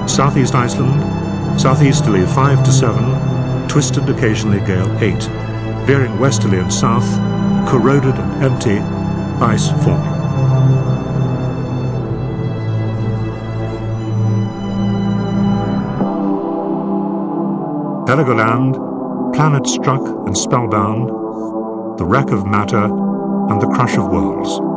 Southeast Iceland, southeasterly 5 to 7, twisted occasionally gale 8, veering westerly and south, corroded and empty, ice forming. Heligoland, planet struck and spellbound, the wreck of matter and the crush of worlds.